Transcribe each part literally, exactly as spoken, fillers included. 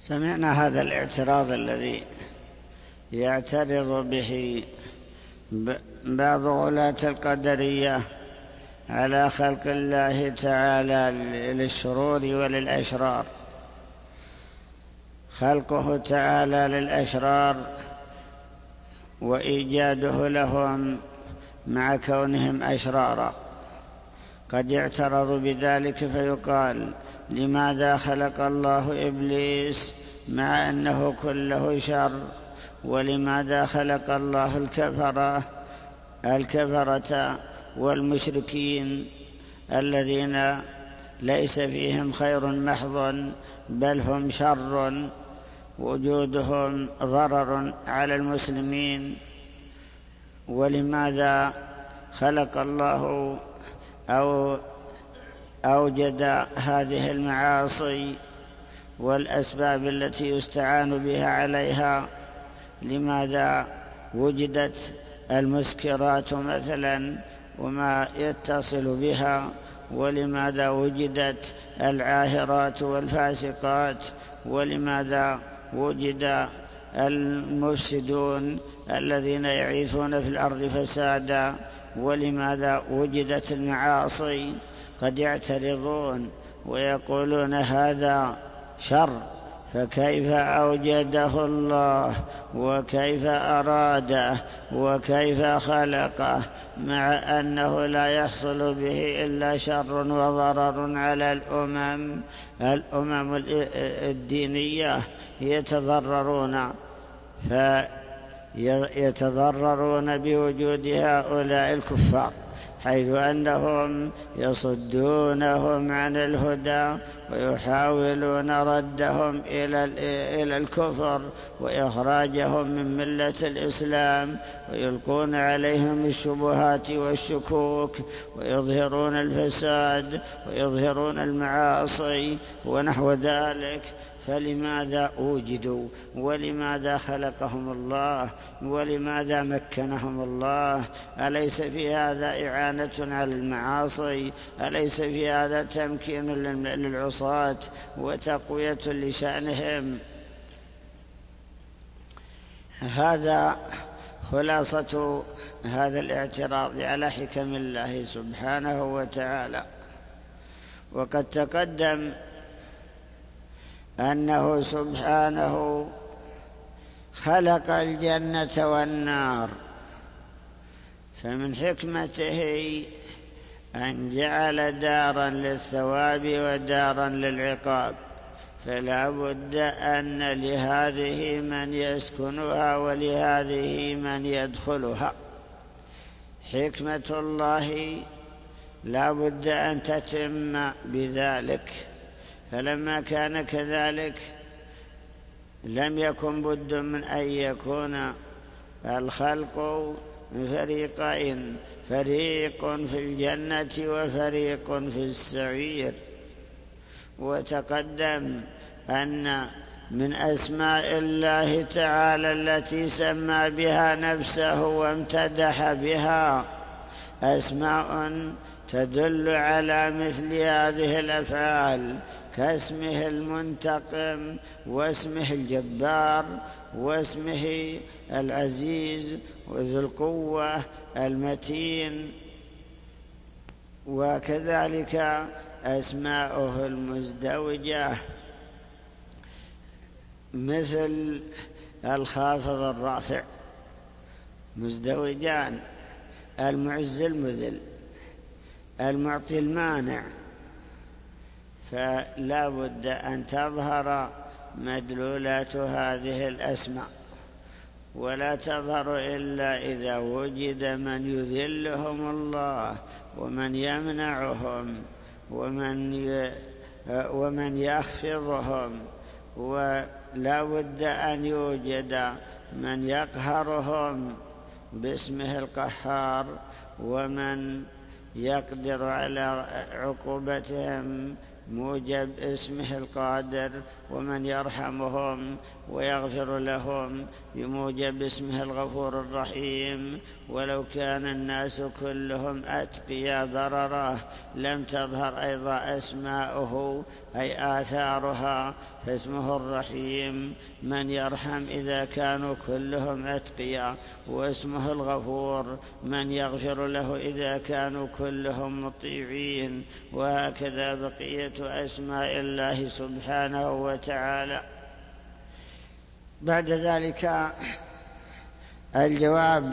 سمعنا هذا الاعتراض الذي يعترض به بعض غلاة القدرية على خلق الله تعالى للشرور وللأشرار. خلقه تعالى للأشرار وإيجاده لهم مع كونهم أشرارا، قد يعترض بذلك فيقال: لماذا خلق الله إبليس مع أنه كله شر؟ ولماذا خلق الله الكفرة الكفرة والمشركين الذين ليس فيهم خير محض بل هم شر، وجودهم ضرر على المسلمين؟ ولماذا خلق الله أو أوجد هذه المعاصي والأسباب التي يستعان بها عليها؟ لماذا وجدت المسكرات مثلا وما يتصل بها؟ ولماذا وجدت العاهرات والفاسقات؟ ولماذا وجد المفسدون الذين يعيثون في الأرض فسادا؟ ولماذا وجدت المعاصي؟ قد يعترضون ويقولون هذا شر، فكيف أوجده الله وكيف أراده وكيف خلقه مع أنه لا يحصل به إلا شر وضرر على الأمم الأمم الدينية يتضررون فيتضررون بوجود هؤلاء الكفار، حيث أنهم يصدونهم عن الهدى ويحاولون ردهم إلى الكفر وإخراجهم من ملة الإسلام، ويلقون عليهم الشبهات والشكوك، ويظهرون الفساد ويظهرون المعاصي ونحو ذلك. فلماذا وجدوا؟ ولماذا خلقهم الله؟ ولماذا مكنهم الله؟ أليس في هذا إعانة على المعاصي؟ أليس في هذا تمكين للعصاة وتقوية لشأنهم؟ هذا خلاصة هذا الاعتراض على حكم الله سبحانه وتعالى. وقد تقدم أنه سبحانه خلق الجنة والنار، فمن حكمته أن جعل دارا للثواب ودارا للعقاب، فلا بد أن لهذه من يسكنها ولهذه من يدخلها. حكمة الله لا بد أن تتم بذلك، فلما كان كذلك لم يكن بد من أن يكون الخلق فريقين، فريق في الجنة وفريق في السعير. وتقدم أن من أسماء الله تعالى التي سمى بها نفسه وامتدح بها أسماء تدل على مثل هذه الأفعال، كاسمه المنتقم واسمه الجبار واسمه العزيز وذو القوة المتين، وكذلك أسماؤه المزدوجة مثل الخافض الرافع، مزدوجان، المعز المذل، المعطي المانع. فلا بد أن تظهر مدلولات هذه الأسماء، ولا تظهر إلا إذا وجد من يذلهم الله ومن يمنعهم ومن ومن يخفضهم، ولا بد أن يوجد من يقهرهم باسمه القهار، ومن يقدر على عقوبتهم موجب اسمه القادر، ومن يرحمهم ويغفر لهم بموجب اسمه الغفور الرحيم. ولو كان الناس كلهم أتقيا بررة لم تظهر أيضا أسماؤه أي آثارها فاسمه الرحيم من يرحم إذا كانوا كلهم أتقياء، واسمه الغفور من يغفر له إذا كانوا كلهم مطيعين، وهكذا بقية أسماء الله سبحانه وتعالى. بعد ذلك الجواب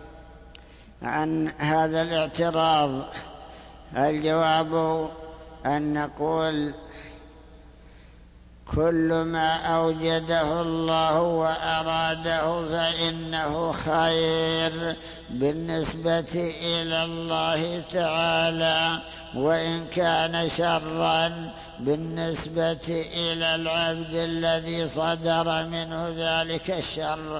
عن هذا الاعتراض. الجواب أن نقول كل ما أوجده الله وأراده فإنه خير بالنسبة إلى الله تعالى، وإن كان شرا بالنسبة إلى العبد الذي صدر منه ذلك الشر.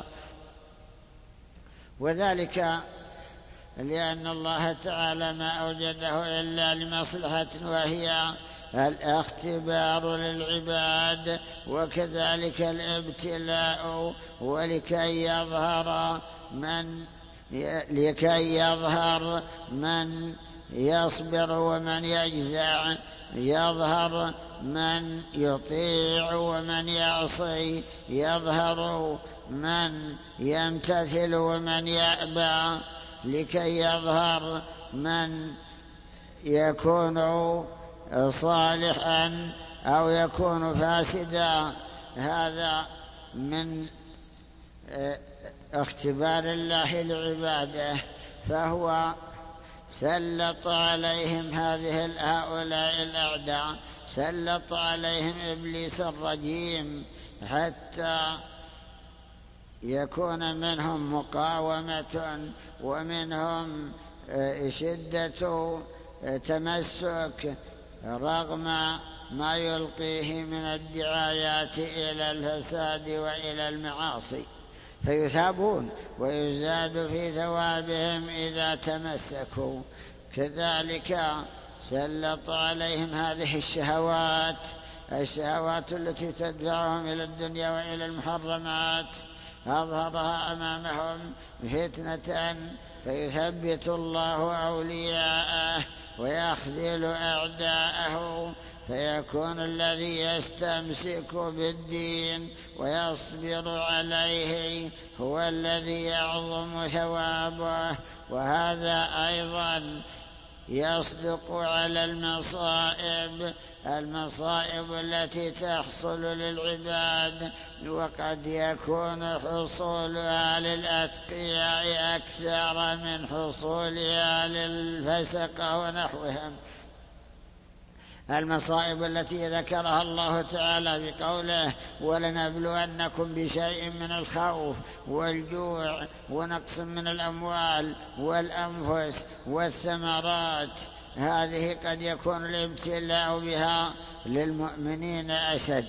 وذلك لأن الله تعالى ما أوجده إلا لمصلحة، وهي الاختبار للعباد، وكذلك الابتلاء، ولكي يظهر من لكي يظهر من يصبر ومن يجزع، يظهر من يطيع ومن يعصي، يظهر من يمتثل ومن يأبى، لكي يظهر من يكون صالحا أو يكون فاسدا. هذا من اختبار الله لعباده، فهو سلط عليهم هذه هؤلاء الأعداء، سلط عليهم إبليس الرجيم حتى يكون منهم مقاومة ومنهم شدة تمسك رغم ما يلقيه من الدعايات إلى الفساد وإلى المعاصي، فيثابون ويزاد في ثوابهم إذا تمسكوا. كذلك سلط عليهم هذه الشهوات الشهوات التي تدفعهم إلى الدنيا وإلى المحرمات، أظهرها أمامهم فتنة، فيثبت الله أولياءه ويخذل أعداءه، فيكون الذي يستمسك بالدين ويصبر عليه هو الذي يعظم ثوابه. وهذا أيضا يصدق على المصائب المصائب التي تحصل للعباد، وقد يكون حصولها للأتقياء أكثر من حصولها للفسقة ونحوهم. المصائب التي ذكرها الله تعالى بقوله ولنبلونكم بشيء من الخوف والجوع ونقص من الأموال والأنفس والثمرات، هذه قد يكون الابتلاء بها للمؤمنين أشد.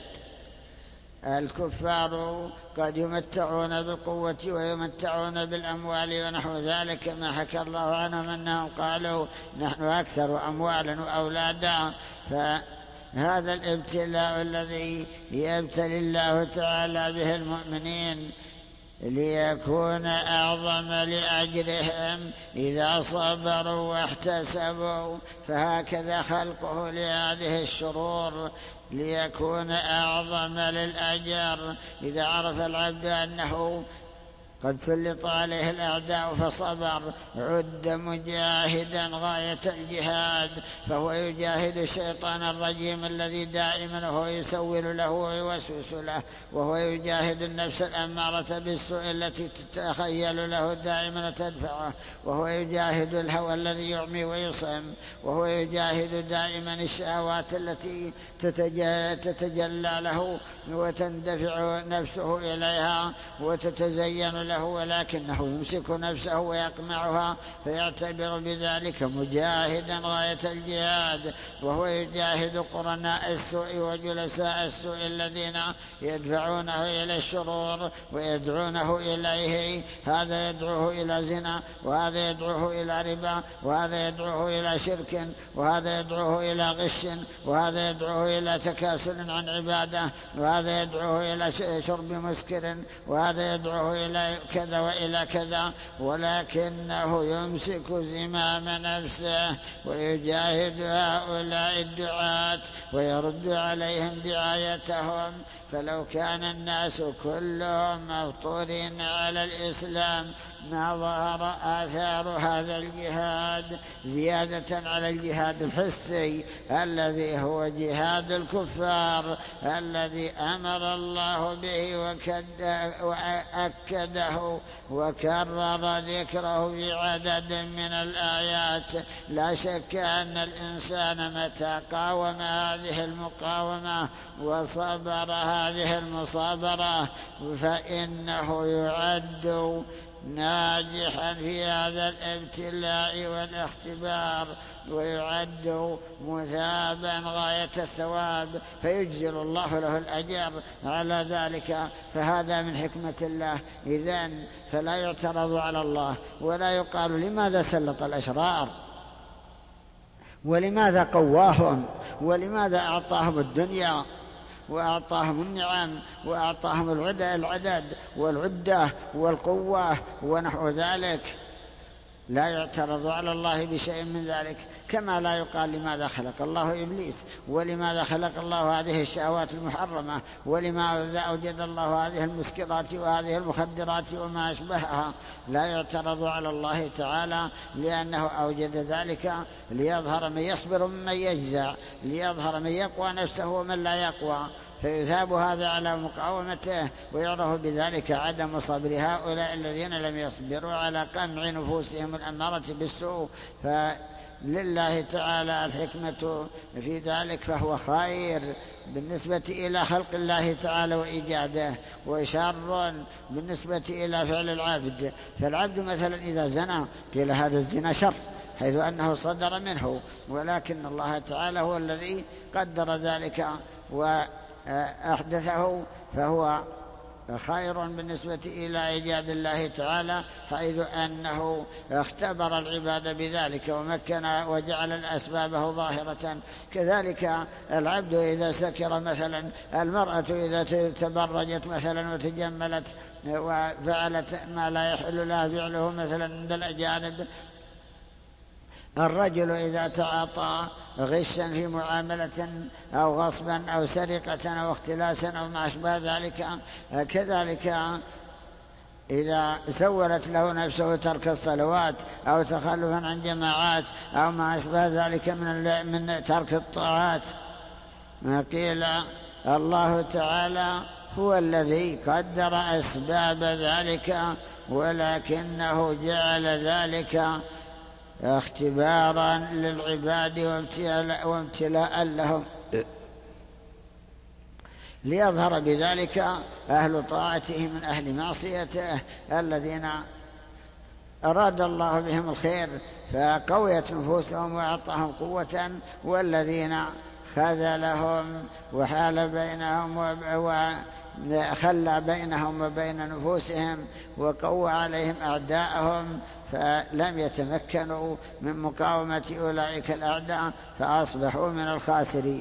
الكفار قد يمتعون بالقوة ويمتعون بالأموال ونحو ذلك، كما حكى الله عنهم أنهم قالوا نحن أكثر أموالا وأولادا. فهذا الابتلاء الذي يبتلي الله تعالى به المؤمنين ليكون أعظم لأجرهم إذا صبروا واحتسبوا، فهكذا خلقه لهذه الشرور ليكون أعظم للأجر. إذا عرف العبد أنه قد سلط عليه الأعداء فصبر عد مجاهدا غاية الجهاد، فهو يجاهد الشيطان الرجيم الذي دائما هو يسول له ويوسوس له، وهو يجاهد النفس الأمارة بالسوء التي تتخيل له دائما تدفعه، وهو يجاهد الهوى الذي يعمي ويصم، وهو يجاهد دائما الشهوات التي تتجلى له وتندفع نفسه إليها وتتزين له، ولكنه يمسك نفسه ويقمعها، فيعتبر بذلك مجاهدا غاية الجهاد. وهو يجاهد قرناء السوء وجلساء السوء الذين يدفعونه إلى الشرور ويدعونه إليه، هذا يدعوه إلى زنا، وهذا يدعوه إلى ربا، وهذا يدعوه إلى شرك، وهذا يدعوه إلى غش، وهذا يدعوه إلى تكاسل عن عبادة، وهذا يدعوه إلى شرب مسكر، وهذا يدعوه إلى كذا وإلى كذا، ولكنه يمسك زمام نفسه ويجاهد هؤلاء الدعاة ويرد عليهم دعايتهم. فلو كان الناس كلهم مفطورين على الإسلام ما ظهر آثار هذا الجهاد زيادة على الجهاد الحسي الذي هو جهاد الكفار الذي أمر الله به وأكده وكرر ذكره في عدد من الآيات. لا شك أن الإنسان متى قاوم هذه المقاومة وصبر هذه المصابرة فإنه يعد ناجحا في هذا الابتلاء والاختبار ويعد مثابا غاية الثواب فيجزل الله له الأجر على ذلك. فهذا من حكمة الله. إذن فلا يعترض على الله ولا يقال لماذا سلط الأشرار ولماذا قواهم ولماذا أعطاهم الدنيا وأعطاهم النعم وأعطاهم العدد والعدة والقوة ونحو ذلك. لا يعترض على الله بشيء من ذلك. كما لا يقال لماذا خلق الله إبليس ولماذا خلق الله هذه الشهوات المحرمة ولماذا أوجد الله هذه المسكرات وهذه المخدرات وما أشبهها. لا يعترض على الله تعالى لأنه أوجد ذلك ليظهر من يصبر ومن يجزع، ليظهر من يقوى نفسه ومن لا يقوى، فيثاب هذا على مقاومته ويعرف بذلك عدم صبر هؤلاء الذين لم يصبروا على قمع نفوسهم الأمارة بالسوء. فلله تعالى الحكمة في ذلك، فهو خير بالنسبة إلى خلق الله تعالى وإيجاده وشر بالنسبة إلى فعل العبد. فالعبد مثلا إذا زنى قيل هذا الزنا شر حيث أنه صدر منه، ولكن الله تعالى هو الذي قدر ذلك وأحدثه، فهو خير بالنسبة إلى إيجاد الله تعالى حيث أنه اختبر العباد بذلك ومكن وجعل الأسبابه ظاهرة. كذلك العبد إذا سكر مثلا، المرأة إذا تبرجت مثلا وتجملت وفعلت ما لا يحل لها فعله مثلا عند الأجانب، الرجل إذا تعاطى غشا في معاملة أو غصبا أو سرقة أو اختلاسا أو ما أشبه ذلك، كذلك إذا سولت له نفسه ترك الصلوات أو تخلفا عن جماعات أو ما أشبه ذلك من من ترك الطاعات، قيل الله تعالى هو الذي قدر أسباب ذلك ولكنه جعل ذلك اختبارا للعباد وامتلاء لهم ليظهر بذلك أهل طاعته من أهل معصيته الذين أراد الله بهم الخير فقويت نفوسهم وأعطاهم قوة، والذين خذلهم وحال بينهم وخلى بينهم وبين نفوسهم وقوى عليهم أعداءهم فلم يتمكنوا من مقاومة أولئك الأعداء فأصبحوا من الخاسرين.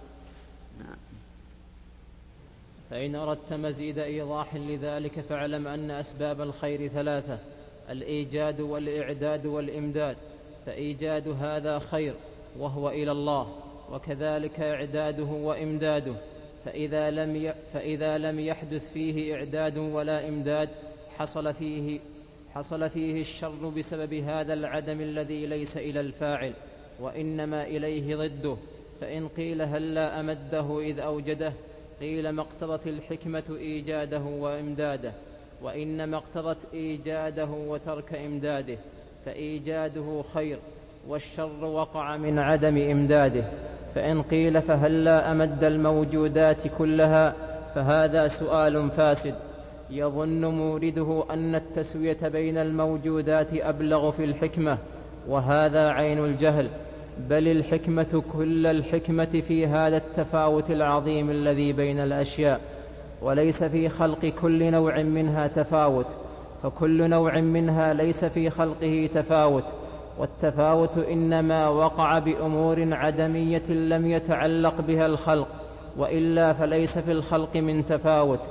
فإن أردت مزيد إيضاح لذلك فاعلم أن أسباب الخير ثلاثة: الإيجاد والإعداد والإمداد. فإيجاد هذا خير وهو إلى الله، وكذلك إعداده وإمداده. فإذا لم ي... فإذا لم يحدث فيه إعداد ولا إمداد حصل فيه حصل فيه الشر بسبب هذا العدم الذي ليس إلى الفاعل وإنما إليه ضده. فإن قيل هلا أمده إذ أوجده، قيل ما اقتضت الحكمة إيجاده وإمداده، وإنما اقتضت إيجاده وترك إمداده، فإيجاده خير والشر وقع من عدم إمداده. فإن قيل فهلا أمد الموجودات كلها، فهذا سؤال فاسد يظن مورده أن التسوية بين الموجودات أبلغ في الحكمة، وهذا عين الجهل، بل الحكمة كل الحكمة في هذا التفاوت العظيم الذي بين الأشياء، وليس في خلق كل نوع منها تفاوت، فكل نوع منها ليس في خلقه تفاوت، والتفاوت إنما وقع بأمور عدمية لم يتعلق بها الخلق، وإلا فليس في الخلق من تفاوت.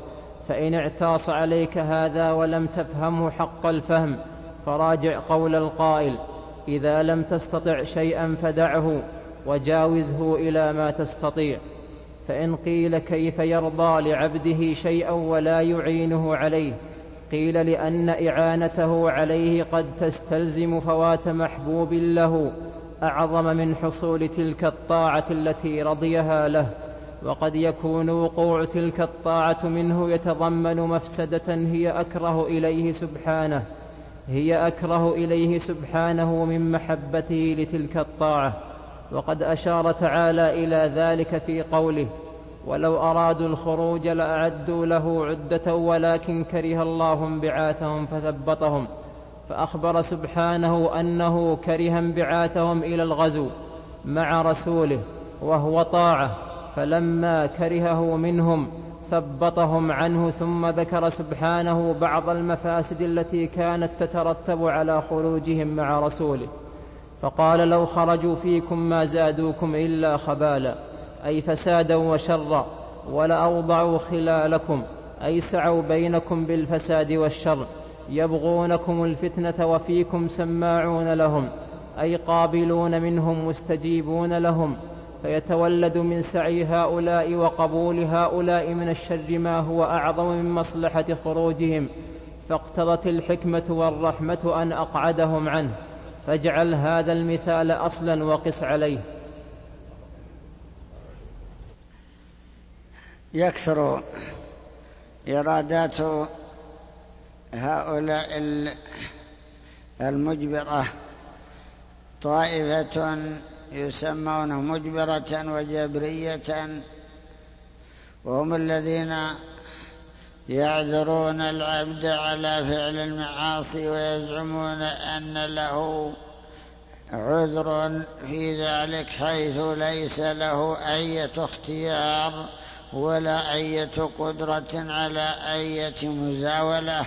فإن اعتاص عليك هذا ولم تفهمه حق الفهم فراجع قول القائل: إذا لم تستطع شيئا فدعه وجاوزه إلى ما تستطيع. فإن قيل: كيف يرضى لعبده شيئا ولا يعينه عليه؟ قيل: لأن إعانته عليه قد تستلزم فوات محبوب له أعظم من حصول تلك الطاعة التي رضيها له، وقد يكون وقوع تلك الطاعة منه يتضمن مفسدة هي أكره إليه سبحانه هي أكره إليه سبحانه من محبته لتلك الطاعة. وقد أشار تعالى إلى ذلك في قوله: ولو أرادوا الخروج لأعدوا له عدة ولكن كره الله انبعاثهم فثبطهم. فأخبر سبحانه أنه كره انبعاثهم إلى الغزو مع رسوله وهو طاعة، فلما كرهه منهم ثبطهم عنه. ثم ذكر سبحانه بعض المفاسد التي كانت تترتب على خروجهم مع رسوله، فقال: لو خرجوا فيكم ما زادوكم إلا خبالا، أي فسادا وشرا، ولأوضعوا خلالكم، أي سعوا بينكم بالفساد والشر، يبغونكم الفتنة وفيكم سماعون لهم، أي قابلون منهم مستجيبون لهم، فيتولد من سعي هؤلاء وقبول هؤلاء من الشر ما هو أعظم من مصلحة خروجهم، فاقتضت الحكمة والرحمة أن أقعدهم عنه. فاجعل هذا المثال أصلا وقس عليه. يكثر إرادات هؤلاء المجبرة، طائفة يسمون مجبرة وجبرية، وهم الذين يعذرون العبد على فعل المعاصي ويزعمون أن له عذر في ذلك، حيث ليس له أي اختيار ولا أي قدرة على أي مزاولة.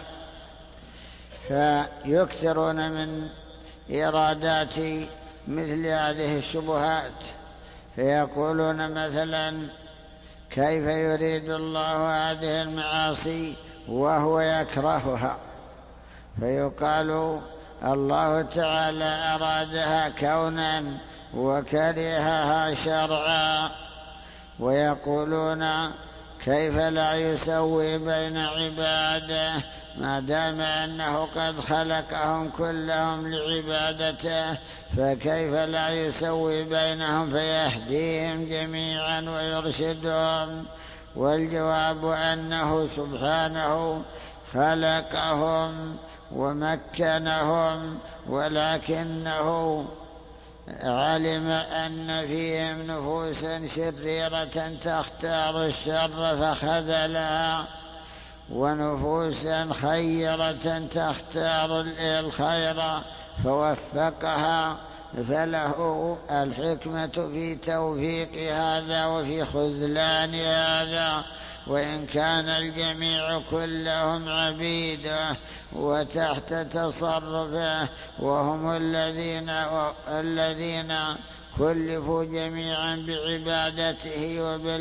فيكثرون من إرادات مثل هذه الشبهات، فيقولون مثلا: كيف يريد الله هذه المعاصي وهو يكرهها؟ فيقال: الله تعالى أرادها كونا وكرهها شرعا. ويقولون: كيف لا يسوي بين عباده ما دام أنه قد خلقهم كلهم لعبادته، فكيف لا يسوي بينهم فيهديهم جميعا ويرشدهم؟ والجواب أنه سبحانه خلقهم ومكنهم، ولكنه علم أن فيهم نفوسا شريرة تختار الشر فخذلها، ونفوسا خيرة تختار الخير فوفقها، فله الحكمة في توفيق هذا وفي خذلان هذا. وإن كان الجميع كلهم عبيده وتحت تصرفه، وهم الذين الذين كلفوا جميعا بعبادته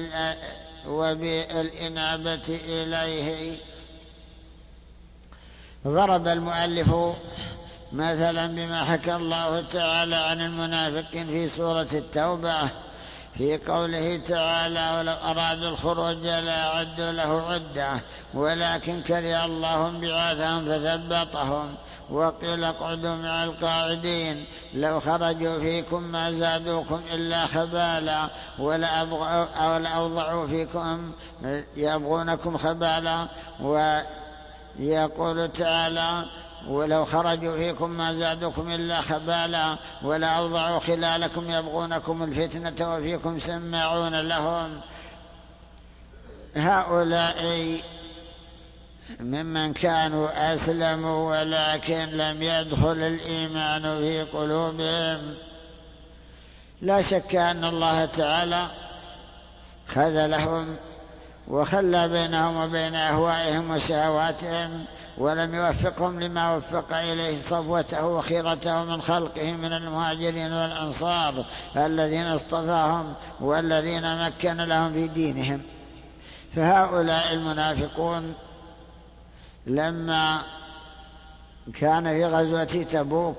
وبالإنابة إليه. ضرب المؤلف مثلا بما حكى الله تعالى عن المنافقين في سورة التوبة في قوله تعالى: ولو أرادوا الخروج لأعدوا له عدة ولكن كره الله انبعاثهم فثبطهم. وقيل: اقعدوا مع القاعدين، لو خرجوا فيكم ما زادوكم إلا خبالا ولأوضعوا فيكم يبغونكم خبالا. ويقول تعالى: ولو خرجوا فيكم ما زادوكم إلا خبالا ولأوضعوا خلالكم يبغونكم الفتنة وفيكم سماعون لهم. هؤلاء ممن كانوا أسلموا ولكن لم يدخل الإيمان في قلوبهم. لا شك أن الله تعالى خذلهم وخلى بينهم وبين أهوائهم وشهواتهم، ولم يوفقهم لما وفق إليه صفوته وخيرته من خلقه من المهاجرين والأنصار الذين اصطفاهم والذين مكن لهم في دينهم. فهؤلاء المنافقون لما كان في غزوة تبوك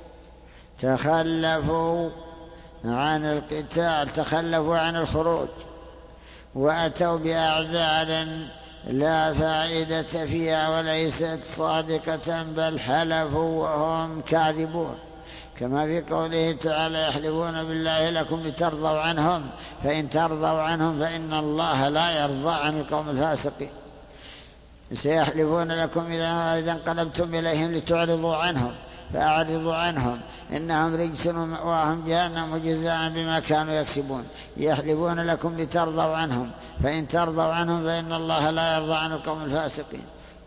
تخلفوا عن القتال، تخلفوا عن الخروج، وأتوا بأعذار لا فائدة فيها وليست صادقة، بل حلفوا وهم كاذبون، كما في قوله تعالى: يحلفون بالله لكم لترضوا عنهم، فإن ترضوا عنهم فإن الله لا يرضى عن القوم الفاسقين. سيحلفون لكم إذا انقلبتم إليهم لتعرضوا عنهم فأعرضوا عنهم إنهم رجس ومأواهم جهنم جزاء بما كانوا يكسبون. يحلفون لكم لترضوا عنهم، فإن ترضوا عنهم فإن الله لا يرضى عن القوم الفاسقين.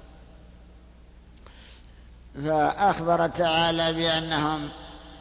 فأخبر تعالى بأنهم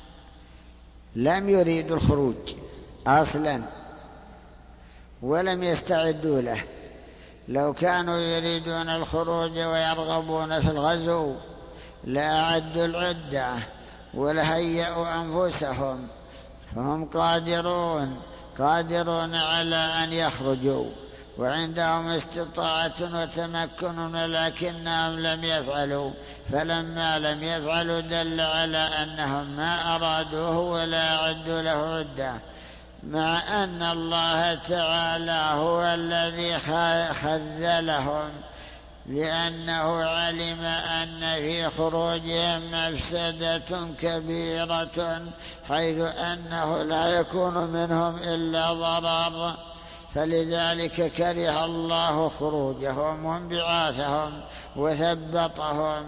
لم يريدوا الخروج أصلا ولم يستعدوا له. لو كانوا يريدون الخروج ويرغبون في الغزو لأعدوا العدة ولهيئوا أنفسهم، فهم قادرون قادرون على أن يخرجوا وعندهم استطاعة وتمكن، لكنهم لم يفعلوا. فلما لم يفعلوا دل على أنهم ما أرادوه ولا أعدوا له عدة، مع أن الله تعالى هو الذي خذلهم، لأنه علم أن في خروجهم مفسدة كبيرة، حيث أنه لا يكون منهم إلا ضرر، فلذلك كره الله خروجهم وانبعاثهم وثبطهم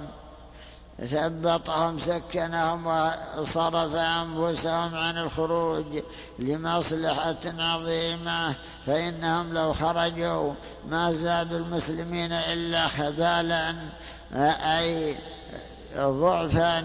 ثبطهم سكنهم وصرف أنفسهم عن الخروج لمصلحة عظيمة. فإنهم لو خرجوا ما زادوا المسلمين إلا خبالا، أي ضعفا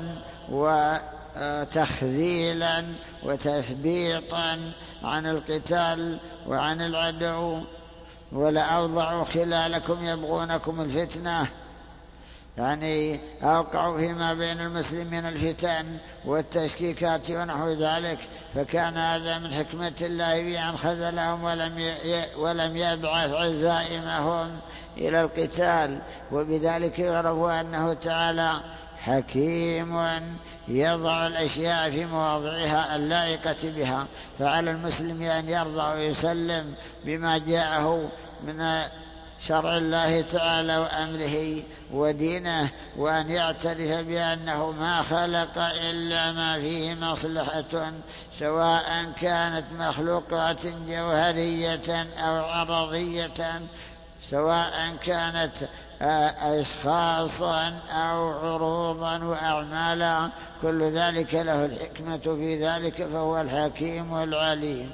وتخذيلا وتثبيطا عن القتال وعن العدو، ولأوضعوا خلالكم يبغونكم الفتنة، يعني أوقعوا فيما بين المسلمين الفتن والتشكيكات ونحو ذلك. فكان هذا من حكمة الله بأن خذلهم ولم ولم يبعث عزائمهم إلى القتال. وبذلك يعرفوا أنه تعالى حكيم يضع الأشياء في مواضعها اللائقة بها، فعلى المسلم أن يرضى ويسلم بما جاءه من شرع الله تعالى وأمره ودينه، وأن يعترف بأنه ما خلق إلا ما فيه مصلحة، سواء كانت مخلوقات جوهرية أو عرضية، سواء كانت أشخاصا أو عروضا وأعمالا، كل ذلك له الحكمة في ذلك، فهو الحكيم والعليم.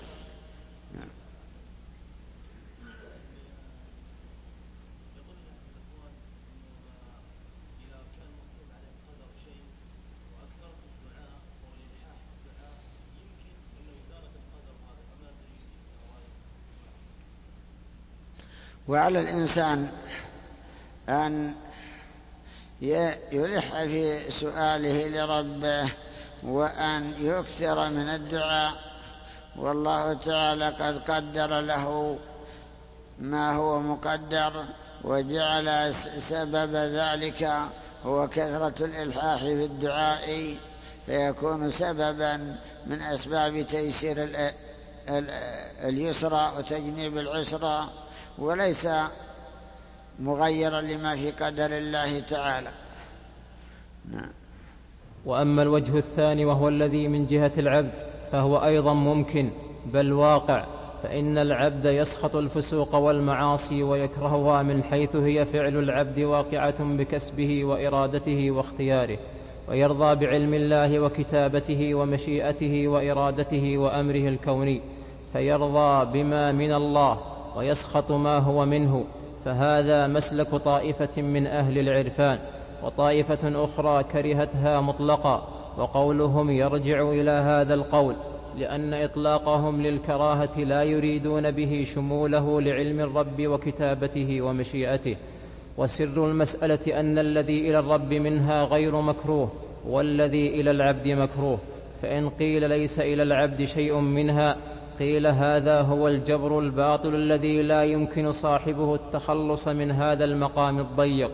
وعلى الإنسان أن يلح في سؤاله لربه وأن يكثر من الدعاء، والله تعالى قد قدر له ما هو مقدر، وجعل سبب ذلك هو كثرة الإلحاح في الدعاء، فيكون سببا من أسباب تيسير اليسرى وتجنيب العسرى، وليس مغيرا لما في قدر الله تعالى. نعم. وأما الوجه الثاني وهو الذي من جهة العبد فهو أيضا ممكن بل واقع، فإن العبد يسخط الفسوق والمعاصي ويكرهها من حيث هي فعل العبد واقعة بكسبه وإرادته واختياره، ويرضى بعلم الله وكتابته ومشيئته وإرادته وأمره الكوني، فيرضى بما من الله ويسخط ما هو منه. فهذا مسلك طائفة من أهل العرفان، وطائفة أخرى كرهتها مطلقا، وقولهم يرجع إلى هذا القول، لأن إطلاقهم للكراهة لا يريدون به شموله لعلم الرب وكتابته ومشيئته. وسر المسألة أن الذي إلى الرب منها غير مكروه، والذي إلى العبد مكروه. فإن قيل ليس إلى العبد شيء منها، قيل هذا هو الجبر الباطل الذي لا يمكن صاحبه التخلص من هذا المقام الضيق.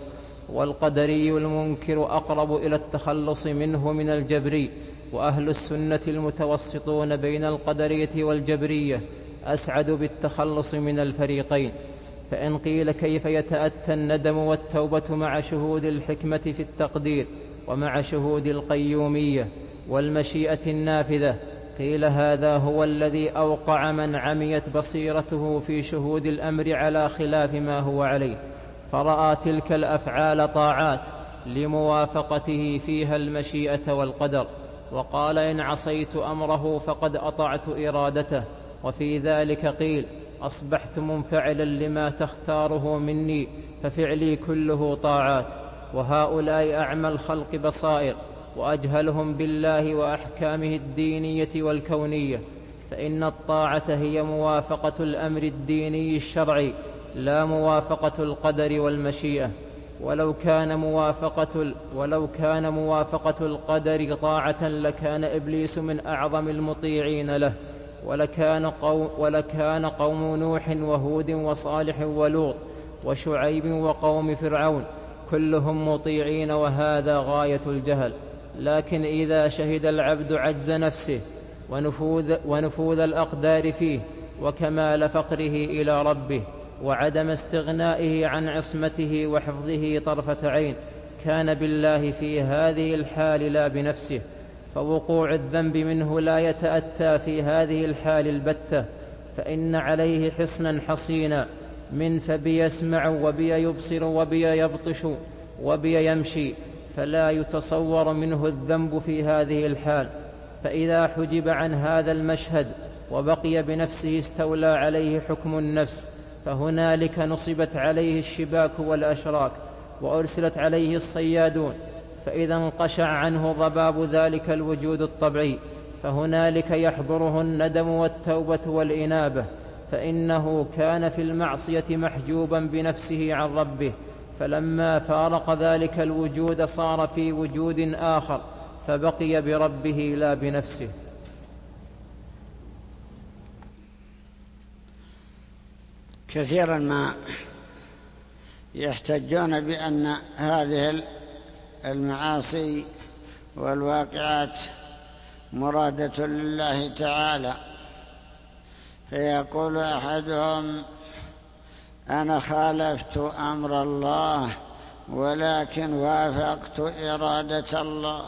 والقدري المنكر أقرب إلى التخلص منه من الجبري، وأهل السنة المتوسطون بين القدرية والجبرية أسعد بالتخلص من الفريقين. فإن قيل كيف يتأتى الندم والتوبة مع شهود الحكمة في التقدير ومع شهود القيومية والمشيئة النافذة، قيل هذا هو الذي أوقع من عميت بصيرته في شهود الأمر على خلاف ما هو عليه، فرأى تلك الأفعال طاعات لموافقته فيها المشيئة والقدر، وقال إن عصيت أمره فقد أطعت إرادته. وفي ذلك قيل أصبحت منفعلا لما تختاره مني ففعلي كله طاعات. وهؤلاء أعمى الخلق بصائر وأجهلهم بالله وأحكامه الدينية والكونية، فإن الطاعة هي موافقة الأمر الديني الشرعي لا موافقة القدر والمشيئة. ولو كان موافقة, ولو كان موافقة القدر طاعة لكان إبليس من أعظم المطيعين له، ولكان قوم, ولكان قوم نوح وهود وصالح ولوط وشعيب وقوم فرعون كلهم مطيعين، وهذا غاية الجهل. لكن إذا شهد العبد عجز نفسه ونفوذ, ونفوذ الأقدار فيه وكمال فقره إلى ربه وعدم استغنائه عن عصمته وحفظه طرفة عين، كان بالله في هذه الحال لا بنفسه، فوقوع الذنب منه لا يتأتى في هذه الحال البتة، فإن عليه حصنا حصينا من فبي يسمع وبي يبصر وبي يبطش وبي يمشي، فلا يتصور منه الذنب في هذه الحال. فإذا حجب عن هذا المشهد وبقي بنفسه استولى عليه حكم النفس، فهنالك نصبت عليه الشباك والأشراك وأرسلت عليه الصيادون، فإذا انقشع عنه ضباب ذلك الوجود الطبيعي فهنالك يحضره الندم والتوبة والإنابة، فإنه كان في المعصية محجوبا بنفسه عن ربه، فلما فارق ذلك الوجود صار في وجود آخر فبقي بربه لا بنفسه. كثيرا ما يحتجون بأن هذه المعاصي والواقعات مرادة لله تعالى، فيقول أحدهم أنا خالفت أمر الله ولكن وافقت إرادة الله،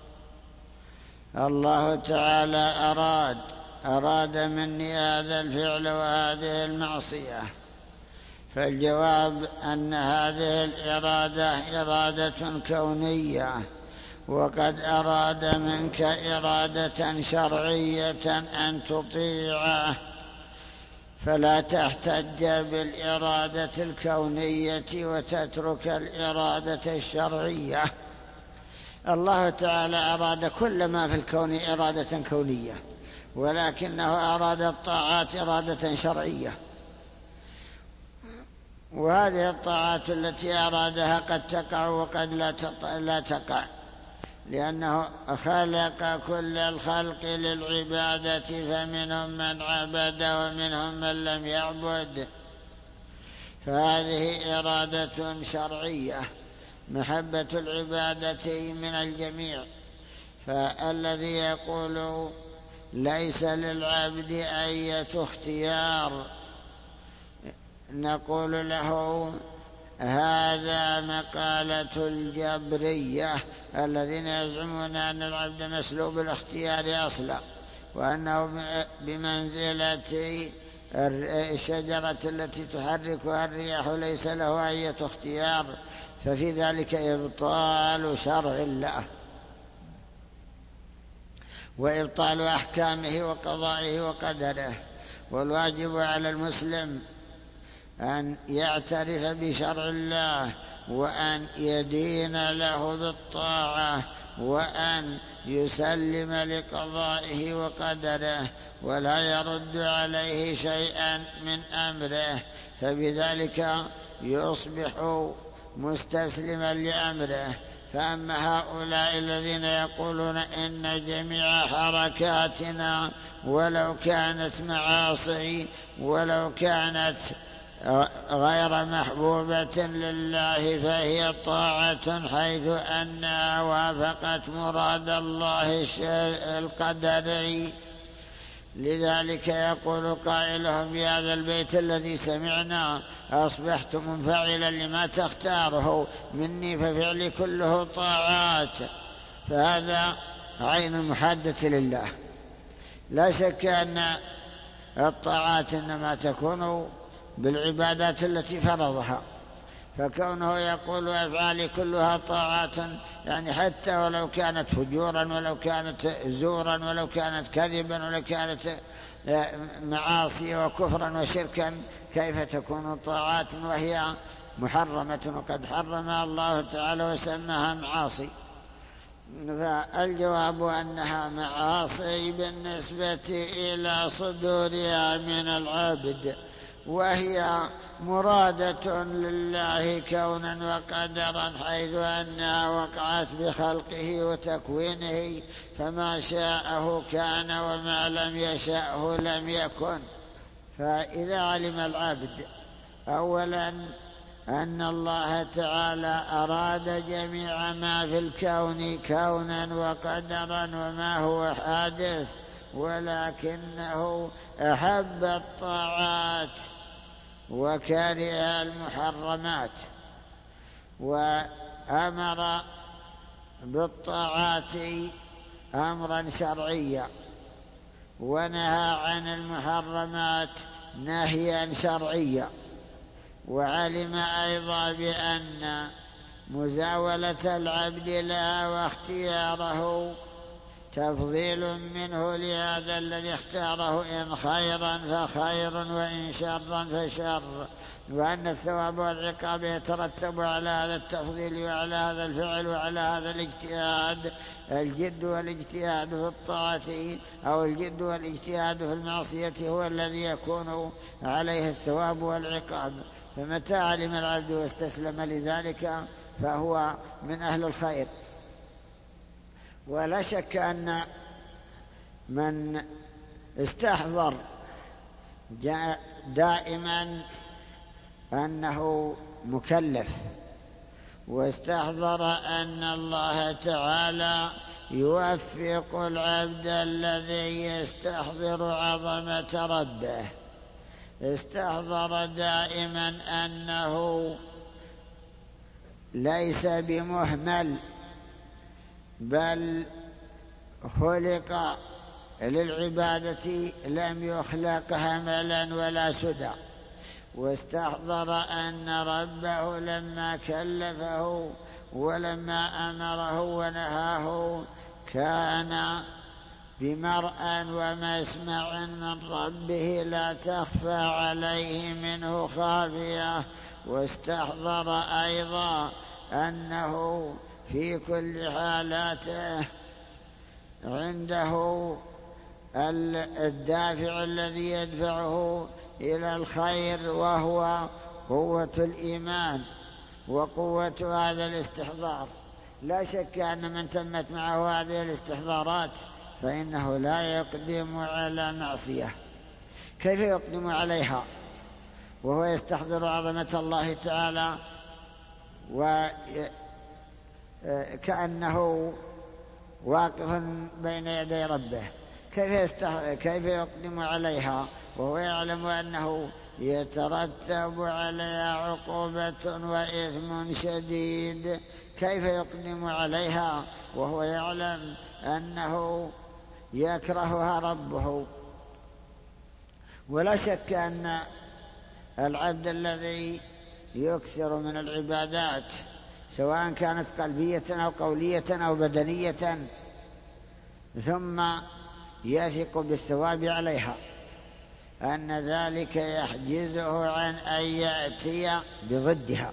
الله تعالى أراد أراد مني هذا الفعل وهذه المعصية، فالجواب أن هذه الإرادة إرادة كونية، وقد أراد منك إرادة شرعية أن تطيعه، فلا تحتج بالإرادة الكونية وتترك الإرادة الشرعية. الله تعالى أراد كل ما في الكون إرادة كونية، ولكنه أراد الطاعات إرادة شرعية، وهذه الطاعات التي أرادها قد تقع وقد لا تقع، لأنه خلق كل الخلق للعبادة، فمنهم من عبد ومنهم من لم يعبد، فهذه إرادة شرعية محبة العبادة من الجميع. فالذي يقول ليس للعبد أية اختيار نقول له هذا مقالة الجبرية الذين يزعمون أن العبد مسلوب الاختيار أصلا، وأنه بمنزلة الشجرة التي تحركها الرياح ليس له أية اختيار، ففي ذلك إبطال شرع الله وإبطال أحكامه وقضائه وقدره. والواجب على المسلم أن يعترف بشرع الله وأن يدين له بالطاعة وأن يسلم لقضائه وقدره ولا يرد عليه شيئا من أمره، فبذلك يصبح مستسلما لأمره. فأما هؤلاء الذين يقولون إن جميع حركاتنا ولو كانت معاصي ولو كانت غير محبوبة لله فهي طاعة حيث أنها وافقت مراد الله القدري. لذلك يقول قائلهم بهذا البيت الذي سمعنا: أصبحت منفعلا لما تختاره مني ففعلي كله طاعات. فهذا عين المحادة لله. لا شك أن الطاعات إنما تكون بالعبادات التي فرضها، فكونه يقول أفعالي كلها طاعات يعني حتى ولو كانت فجورا ولو كانت زورا ولو كانت كذبا ولو كانت معاصي وكفرا وشركا، كيف تكون طاعات وهي محرمة وقد حرمها الله تعالى وسماها معاصي؟ فالجواب أنها معاصي بالنسبة إلى صدورها من العبد، وهي مرادة لله كونا وقدرا حيث أنها وقعت بخلقه وتكوينه، فما شاءه كان وما لم يشأه لم يكن. فإذا علم العبد أولا أن الله تعالى أراد جميع ما في الكون كونا وقدرا وما هو حادث، ولكنه أحب الطاعات وكره المحرمات، وأمر بالطاعات أمرا شرعيا ونهى عن المحرمات نهيا شرعيا. وعلم أيضا بأن مزاولة العبد لها واختياره تفضيل منه لهذا الذي اختاره، إن خيرا فخير وإن شرا فشر، وأن الثواب والعقاب يترتب على هذا التفضيل وعلى هذا الفعل وعلى هذا الاجتهاد. الجد والاجتهاد في الطاعة أو الجد والاجتهاد في المعصية هو الذي يكون عليه الثواب والعقاب. فمتى علم العبد واستسلم لذلك فهو من أهل الخير. ولا شك أن من استحضر دائما أنه مكلف، واستحضر أن الله تعالى يوفق العبد الذي يستحضر عظمة ربه، استحضر دائما أنه ليس بمهمل بل خلق للعبادة، لم يخلق هملا ولا سدى، واستحضر أن ربه لما كلفه ولما أمره ونهاه كان بمرأى ومسمع من ربه لا تخفى عليه منه خافية. واستحضر أيضا أنه في كل حالاته عنده الدافع الذي يدفعه إلى الخير، وهو قوة الإيمان وقوة هذا الاستحضار. لا شك أن من تمت معه هذه الاستحضارات فإنه لا يقدم على معصية. كيف يقدم عليها وهو يستحضر عظمة الله تعالى وكأنه واقف بين يدي ربه؟ كيف, يستح... كيف يقدم عليها وهو يعلم أنه يترتب عليها عقوبة وإثم شديد؟ كيف يقدم عليها وهو يعلم أنه يكرهها ربه؟ ولا شك أن العبد الذي يكثر من العبادات سواء كانت قلبية أو قولية أو بدنية ثم يثق بالثواب عليها، أن ذلك يحجزه عن أن يأتي بضدها.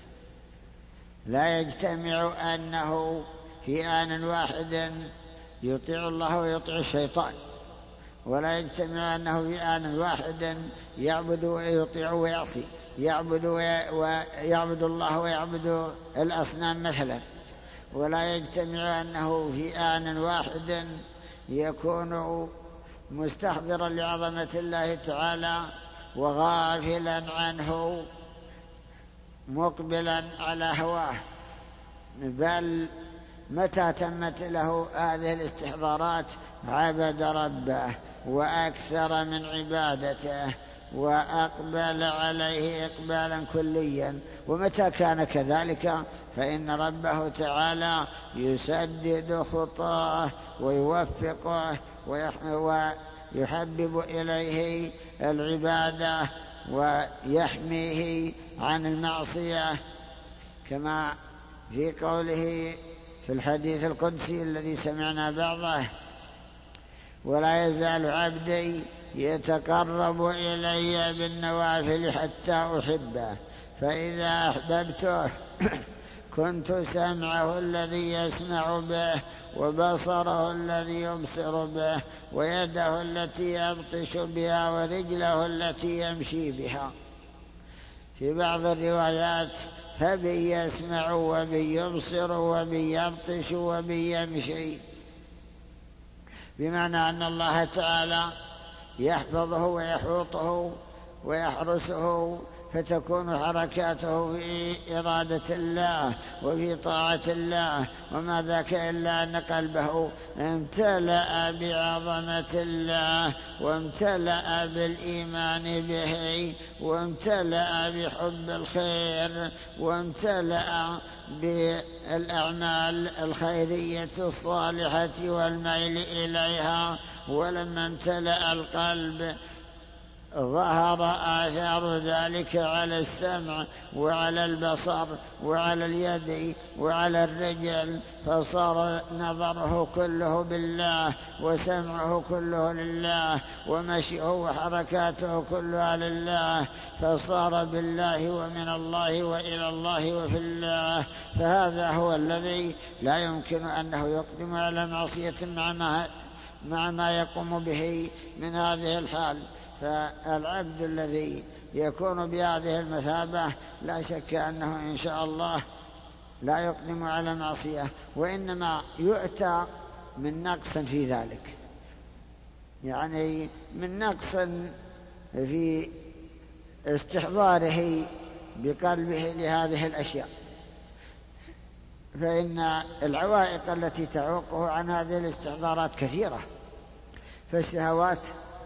لا يجتمع أنه في آن واحد يطيع الله ويطيع الشيطان، ولا يجتمع أنه في آن واحد يعبد ويطيع ويعصي، يعبد ويعبد الله ويعبد الأصنام مثلا. ولا يجتمع أنه في آن واحد يكون مستحضرا لعظمة الله تعالى وغافلا عنه مقبلا على هواه، بل متى تمت له هذه الاستحضارات عبد ربه وأكثر من عبادته وأقبل عليه إقبالا كليا. ومتى كان كذلك فإن ربه تعالى يسدد خطاه ويوفقه ويحبب إليه العبادة ويحميه عن المعصية، كما في قوله في الحديث القدسي الذي سمعنا بعضه: ولا يزال عبدي يتقرب إلي بالنوافل حتى أحبه، فإذا أحببته كنت سمعه الذي يسمع به وبصره الذي يبصر به ويده التي يبطش بها ورجله التي يمشي بها. في بعض الروايات: فبي يسمع وبي يبصر وبي يبطش وبي يمشي، بمعنى أن الله تعالى يحفظه ويحوطه ويحرسه، فتكون حركاته في إرادة الله وفي طاعة الله، وما ذاك إلا أن قلبه امتلأ بعظمة الله وامتلأ بالإيمان به وامتلأ بحب الخير وامتلأ بالأعمال الخيرية الصالحة والميل إليها. ولما امتلأ القلب ظهر آثار ذلك على السمع وعلى البصر وعلى اليد وعلى الرجل، فصار نظره كله بالله وسمعه كله لله ومشيه وحركاته كلها لله، فصار بالله ومن الله وإلى الله وفي الله. فهذا هو الذي لا يمكن أنه يقدم على معصية مع ما, مع ما يقوم به من هذه الحال. فالعبد الذي يكون بهذه المثابة لا شك أنه إن شاء الله لا يقدم على معصية، وإنما يؤتى من نقص في ذلك، يعني من نقص في استحضاره بقلبه لهذه الأشياء. فإن العوائق التي تعوقه عن هذه الاستحضارات كثيرة، فالشهوات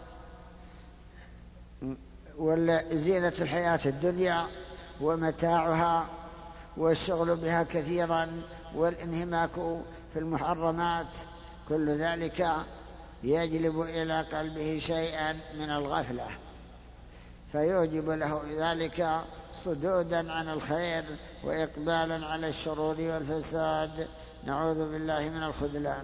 وزينة الحياة الدنيا ومتاعها والشغل بها كثيرا والانهماك في المحرمات، كل ذلك يجلب إلى قلبه شيئا من الغفلة، فيوجب له ذلك صدودا عن الخير وإقبالا على الشرور والفساد. نعوذ بالله من الخذلان.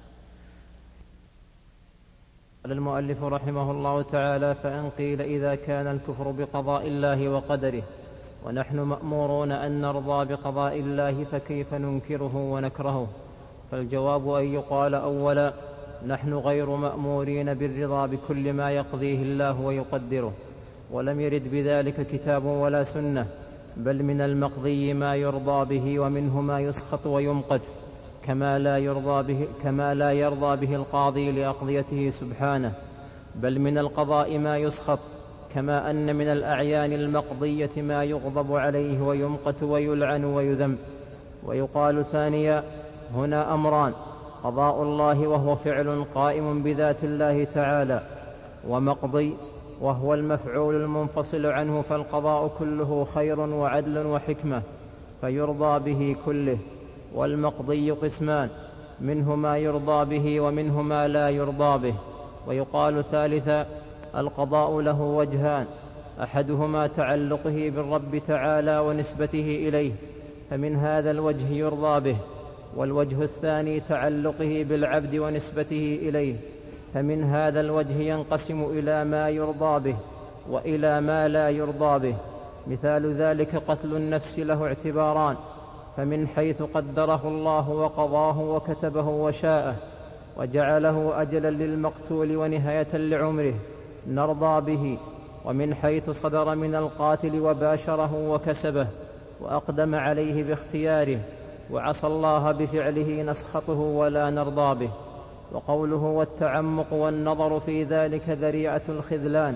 قال المؤلف رحمه الله تعالى: فإن قيل إذا كان الكفر بقضاء الله وقدره ونحن مأمورون أن نرضى بقضاء الله فكيف ننكره ونكرهه؟ فالجواب أن يقال أولا: نحن غير مأمورين بالرضا بكل ما يقضيه الله ويقدره، ولم يرد بذلك كتاب ولا سنة، بل من المقضي ما يرضى به ومنه ما يسخط ويمقت، كما لا يرضى به, كما لا يرضى به القاضي لأقضيته سبحانه، بل من القضاء ما يسخط، كما أن من الأعيان المقضية ما يغضب عليه ويمقت ويلعن ويذم. ويقال ثانيا: هنا أمران: قضاء الله وهو فعل قائم بذات الله تعالى، ومقضي وهو المفعول المنفصل عنه، فالقضاء كله خير وعدل وحكمة فيرضى به كله. والمقضي قسمان: منه ما يرضى به ومنه ما لا يرضى به. ويقال ثالثا: القضاء له وجهان: أحدهما تعلقه بالرب تعالى ونسبته إليه، فمن هذا الوجه يرضى به، والوجه الثاني تعلقه بالعبد ونسبته إليه، فمن هذا الوجه ينقسم إلى ما يرضى به وإلى ما لا يرضى به. مثال ذلك قتل النفس له اعتباران: فمن حيث قدره الله وقضاه وكتبه وشاءه وجعله أجلا للمقتول ونهاية لعمره نرضى به، ومن حيث صدر من القاتل وباشره وكسبه وأقدم عليه باختياره وعصى الله بفعله نسخطه ولا نرضى به. وقوله والتعمق والنظر في ذلك ذريعة الخذلان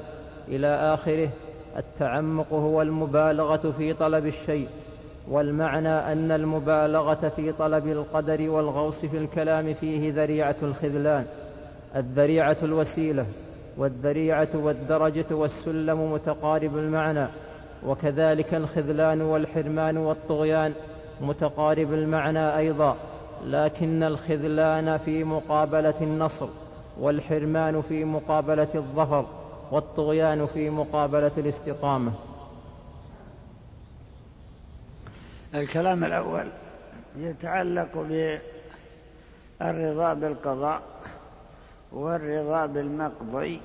إلى آخره. التعمق هو المبالغة في طلب الشيء، والمعنى أن المبالغة في طلب القدر والغوص في الكلام فيه ذريعة الخذلان. الذريعة الوسيلة، والذريعة والدرجة والسلم متقارب المعنى، وكذلك الخذلان والحرمان والطغيان متقارب المعنى أيضا، لكن الخذلان في مقابلة النصر، والحرمان في مقابلة الظفر، والطغيان في مقابلة الاستقامة. الكلام الأول يتعلق بالرضا بالقضاء والرضا بالمقضي،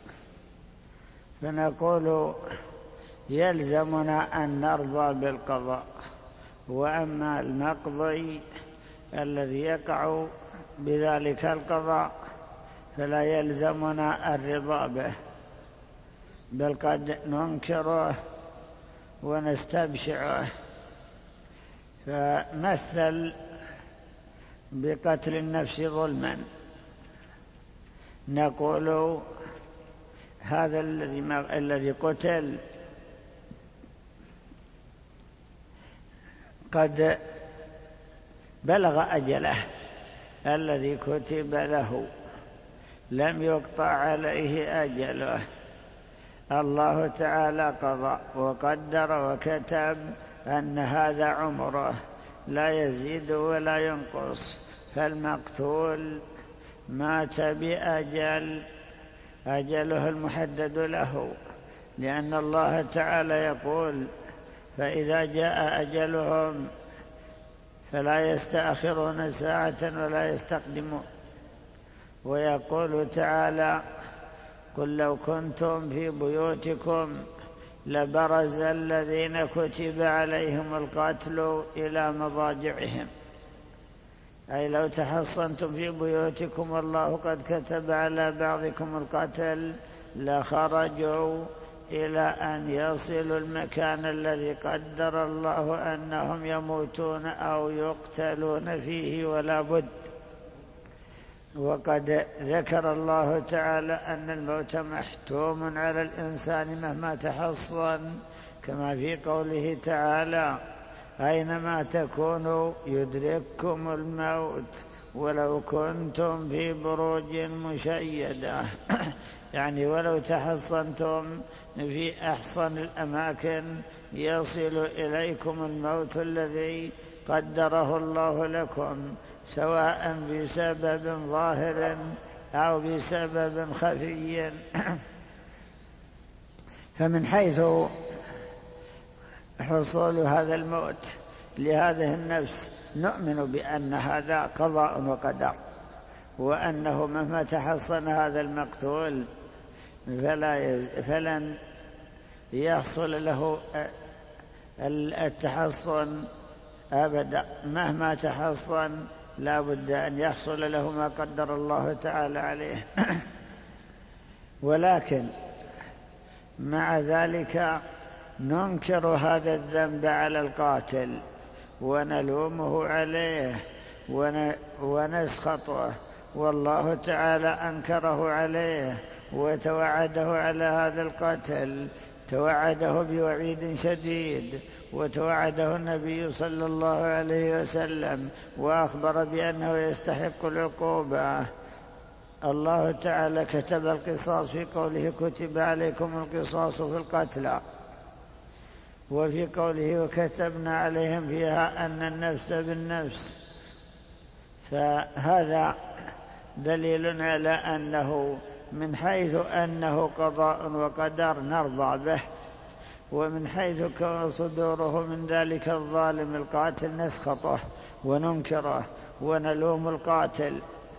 فنقول يلزمنا أن نرضى بالقضاء، وأما المقضي الذي يقع بذلك القضاء فلا يلزمنا الرضا به، بل قد ننكره ونستبشعه. فمثل بقتل النفس ظلما، نقول هذا الذي الذي قتل قد بلغ أجله الذي كتب له، لم يقطع عليه أجله، الله تعالى قضى وقدر وكتب أن هذا عمره لا يزيد ولا ينقص، فالمقتول مات بأجل أجله المحدد له، لأن الله تعالى يقول فإذا جاء أجلهم فلا يستأخرون ساعة ولا يستقدمون. ويقول تعالى قل لو كنتم في بيوتكم لبرز الذين كتب عليهم القتل إلى مضاجعهم، أي لو تحصنتم في بيوتكم والله قد كتب على بعضكم القتل لخرجوا إلى أن يصلوا المكان الذي قدر الله أنهم يموتون أو يقتلون فيه ولا بد. وقد ذكر الله تعالى أن الموت محتوم على الإنسان مهما تحصن، كما في قوله تعالى أينما تكونوا يدرككم الموت ولو كنتم في بروج مشيدة، يعني ولو تحصنتم في أحصن الأماكن يصل إليكم الموت الذي قدره الله لكم، سواء بسبب ظاهر أو بسبب خفي. فمن حيث حصول هذا الموت لهذه النفس نؤمن بأن هذا قضاء وقدر، وأنه مهما تحصن هذا المقتول فلا فلن يحصل له التحصن أبدا، مهما تحصن لا بد أن يحصل له ما قدر الله تعالى عليه. ولكن مع ذلك ننكر هذا الذنب على القاتل ونلومه عليه ونسخطه، والله تعالى أنكره عليه وتوعده على هذا القتل، توعده بوعيد شديد، وتوعده النبي صلى الله عليه وسلم وأخبر بأنه يستحق العقوبة. الله تعالى كتب القصاص في قوله كتب عليكم القصاص في القتلى، وفي قوله وكتبنا عليهم فيها أن النفس بالنفس. فهذا دليل على أنه من حيث أنه قضاء وقدر نرضى به، ومن حيث كون صدوره من ذلك الظالم القاتل نسخطه وننكره ونلوم القاتل.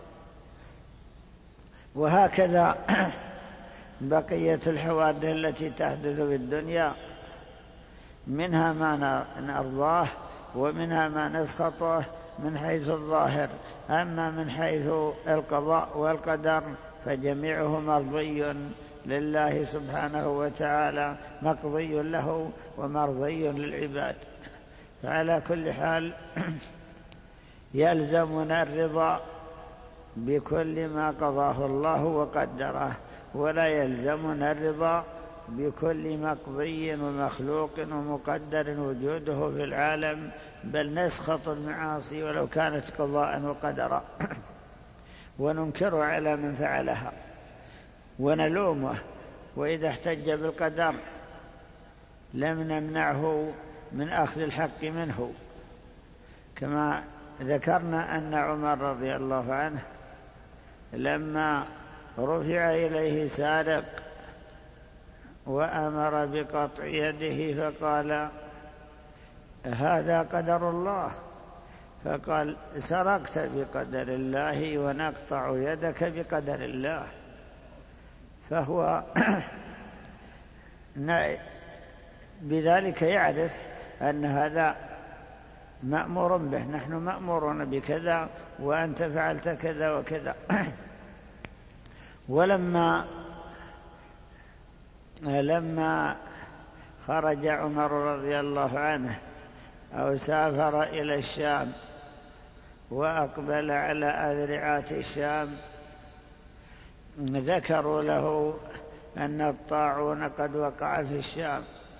وهكذا بقية الحوادث التي تحدث في الدنيا منها ما نرضاه ومنها ما نسخطه من حيث الظاهر، أما من حيث القضاء والقدر فجميعه مرضي لله سبحانه وتعالى، مقضي له ومرضي للعباد. فعلى كل حال يلزمنا الرضا بكل ما قضاه الله وقدره، ولا يلزمنا الرضا بكل مقضي ومخلوق ومقدر وجوده في العالم، بل نسخط المعاصي ولو كانت قضاء وقدرا وننكر على من فعلها ونلومه، وإذا احتج بالقدر لم نمنعه من أخذ الحق منه، كما ذكرنا أن عمر رضي الله عنه لما رفع إليه سارق وأمر بقطع يده فقال هذا قدر الله، فقال سرقت بقدر الله ونقطع يدك بقدر الله. فهو بذلك يعرف أن هذا مأمور به، نحن مأمورون بكذا وأنت فعلت كذا وكذا. ولما لما خرج عمر رضي الله عنه أو سافر إلى الشام وأقبل على أذرعات الشام، ذكروا له أن الطاعون قد وقع في الشام،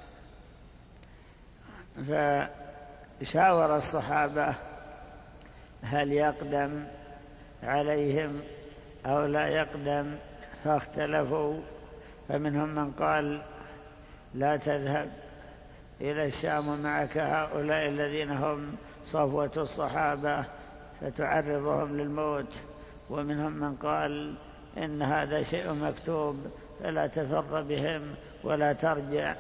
فشاور الصحابة هل يقدم عليهم أو لا يقدم، فاختلفوا، فمنهم من قال لا تذهب إلى الشام ومعك هؤلاء الذين هم صفوة الصحابة فتعرضهم للموت، ومنهم من قال إن هذا شيء مكتوب فلا تفر بهم ولا ترجع،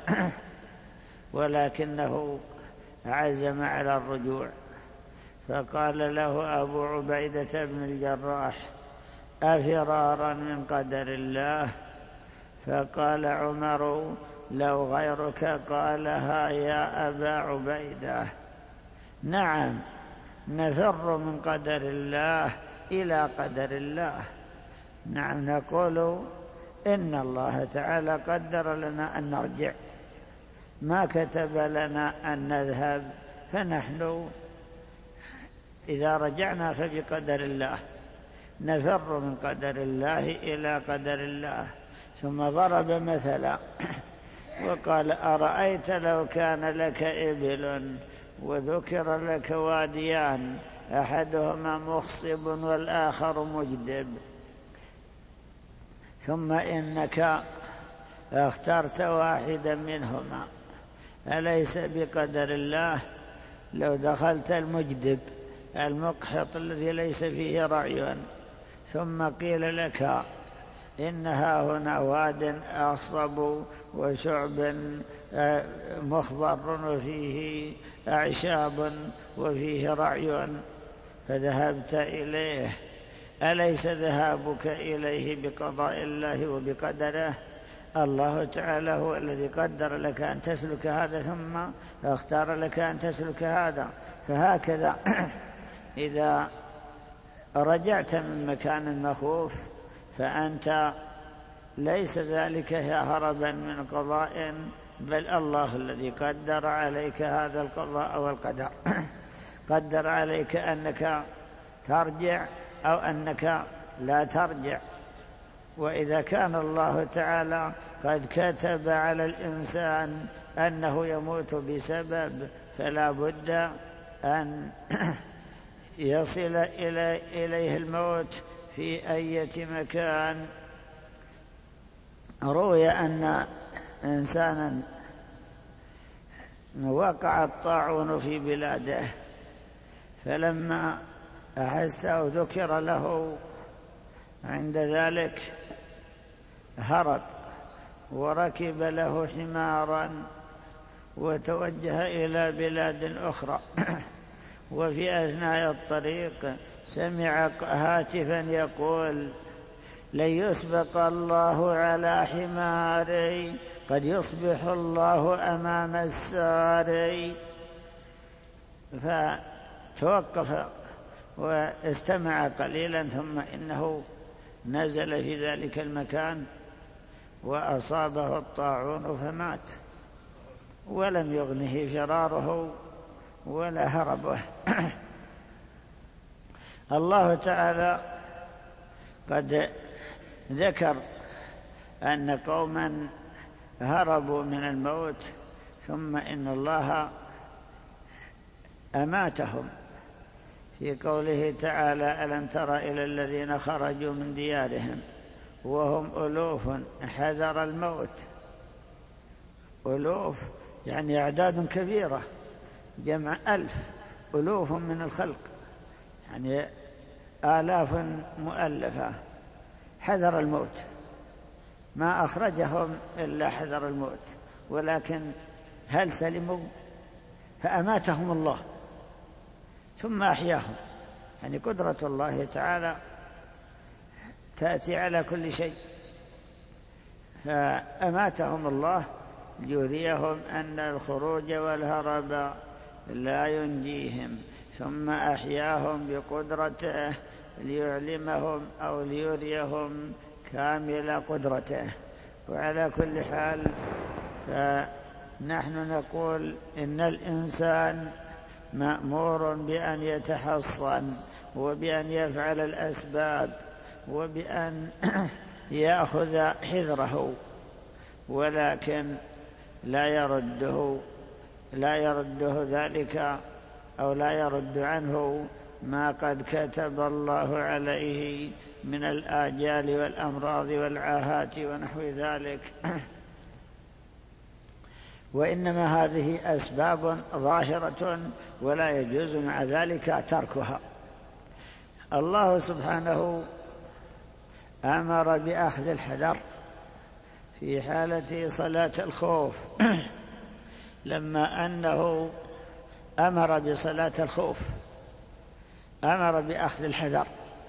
ولكنه عزم على الرجوع. فقال له أبو عبيدة بن الجراح أفرارا من قدر الله؟ فقال عمر لو غيرك قالها يا أبا عبيدة نعم، نفر من قدر الله إلى قدر الله. نعم، نقول إن الله تعالى قدر لنا أن نرجع، ما كتب لنا أن نذهب، فنحن إذا رجعنا فبقدر الله، نفر من قدر الله إلى قدر الله. ثم ضرب مثلا وقال أرأيت لو كان لك إبل وذكر لك واديان أحدهما مخصب والآخر مجدب، ثم إنك اخترت واحدا منهما، أليس بقدر الله لو دخلت المجدب المقحط الذي ليس فيه رعي، ثم قيل لك إنها هنا واد أخصب وشعب مخضر وفيه أعشاب وفيه رعي، فذهبت إليه، أليس ذهابك إليه بقضاء الله وبقدره؟ الله تعالى هو الذي قدر لك أن تسلك هذا ثم اختار لك أن تسلك هذا. فهكذا إذا رجعت من مكان مخوف فأنت ليس ذلك هربا من قضاء، بل الله الذي قدر عليك هذا القضاء والقدر، قدر عليك أنك ترجع أو أنك لا ترجع. وإذا كان الله تعالى قد كتب على الإنسان أنه يموت بسبب، فلا بد أن يصل إليه الموت في أي مكان. روي أن إنسانا وقع الطاعون في بلاده، فلما أحس أو ذكر له عند ذلك هرب وركب له حمارا وتوجه إلى بلاد أخرى. وفي أثناء الطريق سمع هاتفا يقول لن يسبق الله على حماري، قد يصبح الله أمام الساري. فتوقف واستمع قليلا، ثم إنه نزل في ذلك المكان وأصابه الطاعون فمات، ولم يغنه فراره ولا هربه. الله تعالى قد ذكر أن قوما هربوا من الموت ثم إن الله أماتهم في قوله تعالى: ألم تر إلى الذين خرجوا من ديارهم وهم ألوف حذر الموت. ألوف يعني أعداد كبيرة، جمع ألف، ألوف من الخلق يعني آلاف مؤلفة، حذر الموت، ما أخرجهم إلا حذر الموت، ولكن هل سلموا؟ فأماتهم الله ثم أحياهم، يعني قدرة الله تعالى تأتي على كل شيء. فأماتهم الله ليريهم أن الخروج والهرب لا ينجيهم، ثم أحياهم بقدرته ليعلمهم أو ليريهم كامل قدرته. وعلى كل حال فنحن نقول إن الإنسان مأمور بأن يتحصن وبأن يفعل الأسباب وبأن يأخذ حذره، ولكن لا يرده لا يرده ذلك أو لا يرد عنه ما قد كتب الله عليه من الآجال والأمراض والعاهات ونحو ذلك. وإنما هذه أسباب ظاهرة ولا يجوز مع ذلك تركها. الله سبحانه أمر بأخذ الحذر في حالة صلاة الخوف لما أنه أمر بصلاة الخوف أمر بأخذ الحذر.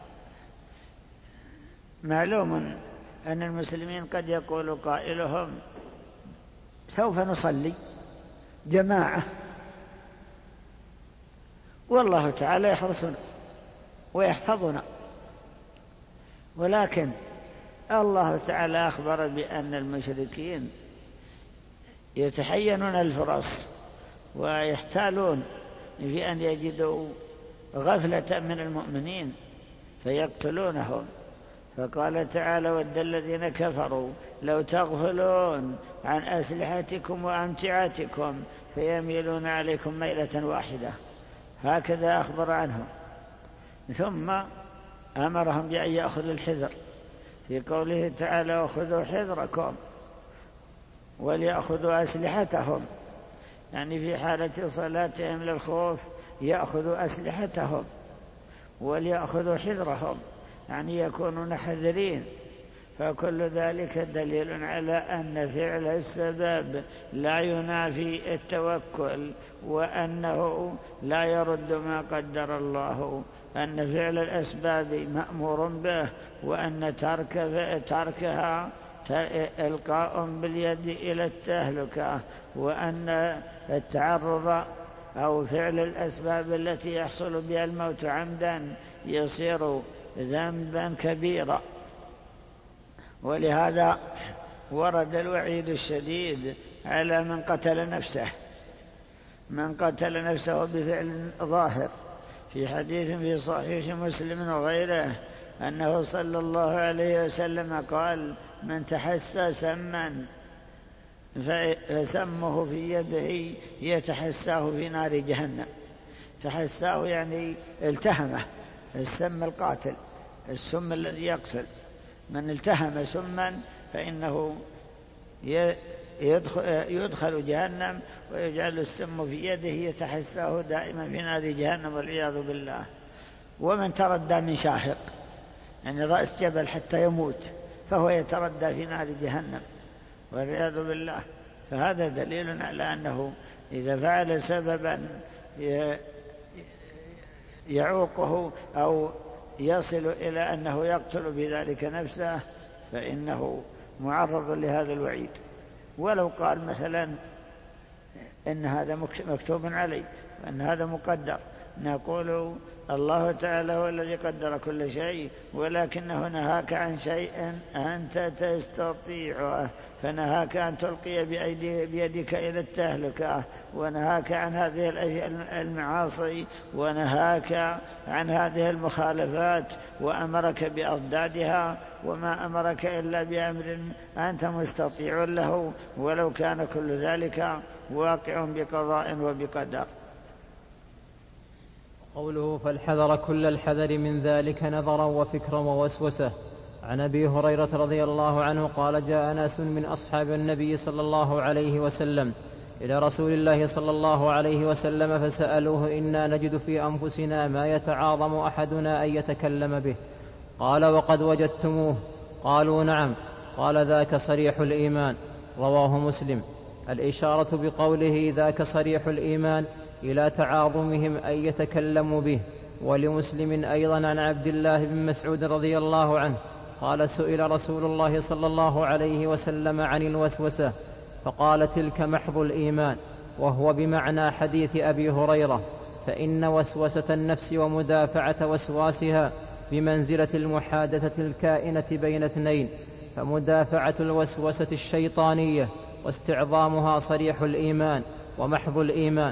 معلوم أن المسلمين قد يقول قائلهم: سوف نصلي جماعة والله تعالى يحرسنا ويحفظنا، ولكن الله تعالى أخبر بأن المشركين يتحينون الفرص ويحتالون في أن يجدوا غفلة من المؤمنين فيقتلونهم. فقال تعالى: ود الذين كفروا لو تغفلون عن أسلحتكم وأمتعتكم فيميلون عليكم ميلة واحدة. هكذا أخبر عنهم، ثم أمرهم بأن يأخذوا الحذر في قوله تعالى: وخذوا حذركم وليأخذوا أسلحتهم، يعني في حالة صلاتهم للخوف يأخذوا أسلحتهم وليأخذوا حذرهم، يعني يكونون حذرين. فكل ذلك دليل على أن فعل السبب لا ينافي التوكل، وأنه لا يرد ما قدر الله، أن فعل الأسباب مأمور به، وأن ترك تركها إلقاء باليد إلى التهلكة، وأن التعرض أو فعل الأسباب التي يحصل بها الموت عمدا يصير ذنبا كبيرا. ولهذا ورد الوعيد الشديد على من قتل نفسه من قتل نفسه بفعل ظاهر، في حديث في صحيح مسلم وغيره أنه صلى الله عليه وسلم قال: من تحسى سما فسمه في يده يتحساه في نار جهنم. تحساه يعني التهمه، السم القاتل، السم الذي يقتل. من التهم سما فإنه يدخل جهنم ويجعل السم في يده يتحساه دائما في نار جهنم والعياذ بالله. ومن تردى من شاهق، يعني رأس جبل حتى يموت، فهو يتردى في نار جهنم والعياذ بالله. فهذا دليل على أنه إذا فعل سببا يعوقه أو يصل إلى أنه يقتل بذلك نفسه فإنه معرض لهذا الوعيد. ولو قال مثلا إن هذا مكتوب علي وأن هذا مقدر، نقول الله تعالى هو الذي قدر كل شيء، ولكنه نهاك عن شيء أنت تستطيعه، فنهاك أن تلقي بيدك إلى التهلكة، ونهاك عن هذه المعاصي، ونهاك عن هذه المخالفات، وأمرك بأضدادها، وما أمرك إلا بأمر أنت مستطيع له، ولو كان كل ذلك واقع بقضاء وبقدر. قوله فالحذر كل الحذر من ذلك نظرا وفكرا ووسوسة. عن أبي هريرة رضي الله عنه قال جاء ناس من أصحاب النبي صلى الله عليه وسلم إلى رسول الله صلى الله عليه وسلم فسألوه إنا نجد في أنفسنا ما يتعاظم أحدنا أن يتكلم به، قال وقد وجدتموه؟ قالوا نعم. قال ذاك صريح الإيمان. رواه مسلم. الإشارة بقوله ذاك صريح الإيمان إلى تعاظمهم أن يتكلموا به. ولمسلم أيضا عن عبد الله بن مسعود رضي الله عنه قال سئل رسول الله صلى الله عليه وسلم عن الوسوسة فقال تلك محض الإيمان، وهو بمعنى حديث أبي هريرة، فإن وسوسة النفس ومدافعة وسواسها بمنزلة المحادثة الكائنة بين اثنين، فمدافعة الوسوسة الشيطانية واستعظامها صريح الإيمان ومحض الإيمان.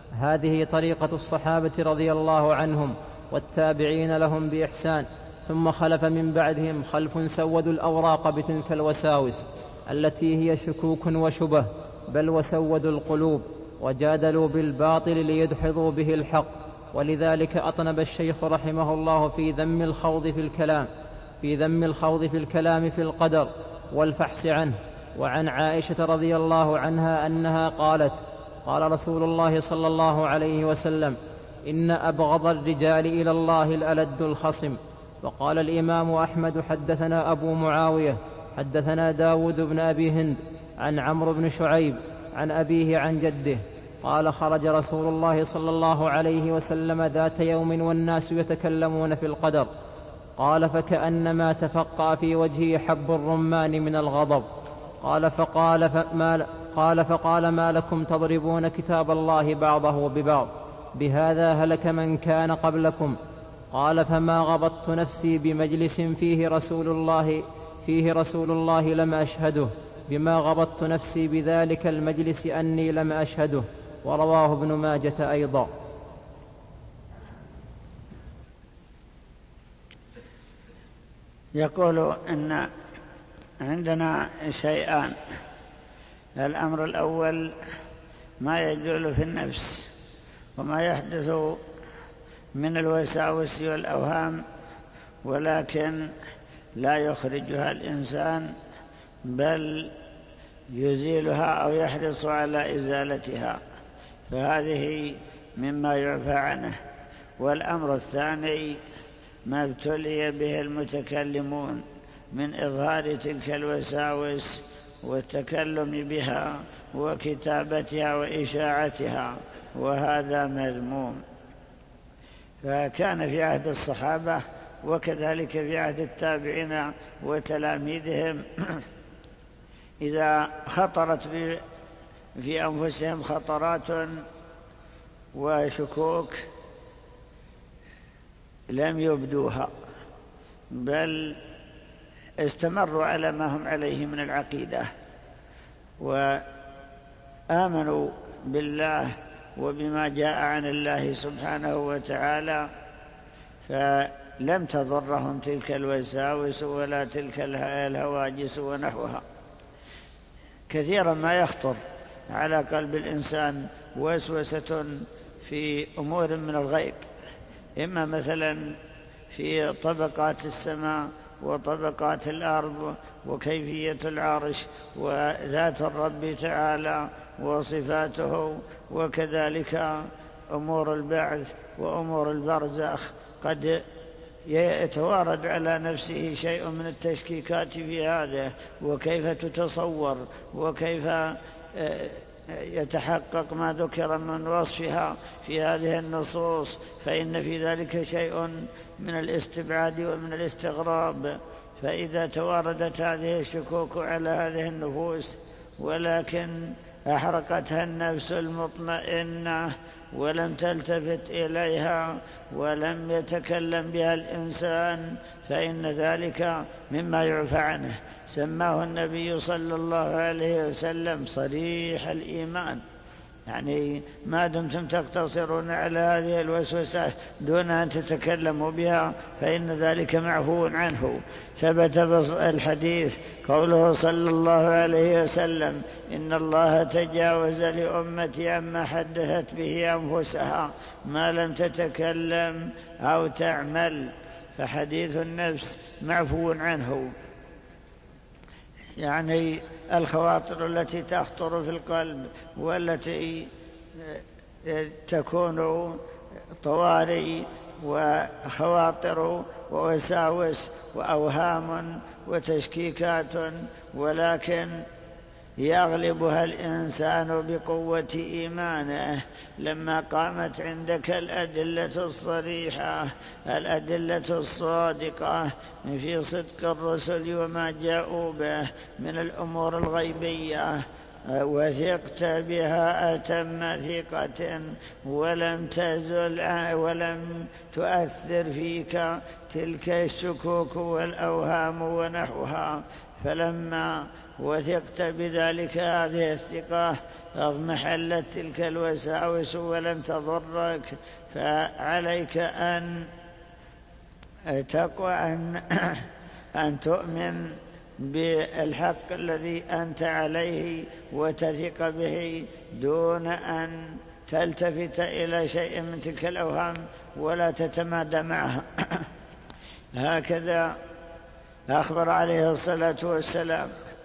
هذه طريقة الصحابة رضي الله عنهم والتابعين لهم بإحسان، ثم خلف من بعدهم خلف سودوا الأوراق بتلك الوساوس التي هي شكوك وشبه، بل وسودوا القلوب وجادلوا بالباطل ليدحضوا به الحق. ولذلك أطنب الشيخ رحمه الله في ذم الخوض في الكلام في ذم الخوض في الكلام في القدر والفحص عنه. وعن عائشة رضي الله عنها أنها قالت قال رسول الله صلى الله عليه وسلم إن أبغض الرجال إلى الله الألد الخصم. وقال الإمام أحمد حدثنا أبو معاوية حدثنا داود بن أبي هند عن عمرو بن شعيب عن أبيه عن جده قال خرج رسول الله صلى الله عليه وسلم ذات يوم والناس يتكلمون في القدر، قال فكأنما تفقع في وجهه حب الرمان من الغضب. قال فقال فما قال فقال ما لكم تضربون كتاب الله بعضه ببعض، بهذا هلك من كان قبلكم. قال فما غبطت نفسي بمجلس فيه رسول الله فيه رسول الله لم أشهده، بما غبطت نفسي بذلك المجلس أني لم أشهده. ورواه ابن ماجة أيضا. يقول إن عندنا شيئان: الأمر الأول ما يجول في النفس وما يحدث من الوساوس والأوهام، ولكن لا يخرجها الإنسان بل يزيلها أو يحرص على إزالتها، فهذه مما يعفى عنه. والأمر الثاني ما ابتلي به المتكلمون من إظهار تلك الوساوس والتكلم بها وكتابتها وإشاعتها، وهذا مذموم. فكان في عهد الصحابة وكذلك في عهد التابعين وتلاميذهم إذا خطرت في أنفسهم خطرات وشكوك لم يبدوها، بل استمروا على ما هم عليه من العقيدة، وآمنوا بالله وبما جاء عن الله سبحانه وتعالى، فلم تضرهم تلك الوساوس ولا تلك الهواجس ونحوها. كثيرا ما يخطر على قلب الإنسان وسوسة في أمور من الغيب، إما مثلا في طبقات السماء وطبقات الأرض وكيفية العرش وذات الرب تعالى وصفاته، وكذلك أمور البعث وأمور البرزخ. قد يتوارد على نفسه شيء من التشكيكات في هذا، وكيف تتصور وكيف يتحقق ما ذكر من وصفها في هذه النصوص، فإن في ذلك شيء من الاستبعاد ومن الاستغراب. فإذا تواردت هذه الشكوك على هذه النفوس ولكن أحرقتها النفس المطمئنة ولم تلتفت إليها ولم يتكلم بها الإنسان فإن ذلك مما يعفى عنه. سماه النبي صلى الله عليه وسلم صريح الإيمان، يعني ما دمتم تقتصرون على هذه الوسوسة دون أن تتكلموا بها فإن ذلك معفو عنه. ثبت الحديث قوله صلى الله عليه وسلم: إن الله تجاوز لأمتي عما حدثت به أنفسها ما لم تتكلم أو تعمل، فحديث النفس معفو عنه، يعني الخواطر التي تخطر في القلب والتي تكون طوارئ وخواطر ووساوس وأوهام وتشكيكات، ولكن يغلبها الإنسان بقوة إيمانه. لما قامت عندك الأدلة الصريحة الأدلة الصادقة في صدق الرسل وما جاءوا به من الأمور الغيبية وثقت بها أتم ثقة ولم تزل ولم تؤثر فيك تلك الشكوك والأوهام ونحوها، فلما وثقت بذلك هذه الثقة اضمحلت تلك الوساوس ولم تضرك، فعليك أن تقوى أن, أن تؤمن بالحق الذي أنت عليه وتثق به دون أن تلتفت إلى شيء من تلك الأوهام ولا تتمادى معها. هكذا أخبر عليه الصلاة والسلام